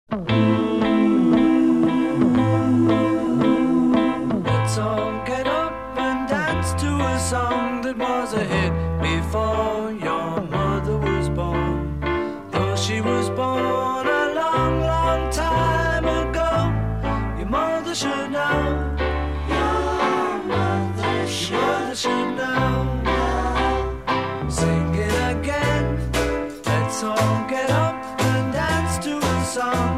Let's all get up and dance to a song that was a hit before your mother was born. Though she was born a long, long time ago, your mother should know. Your mother should know. Sing it again. Let's all get up and dance to a song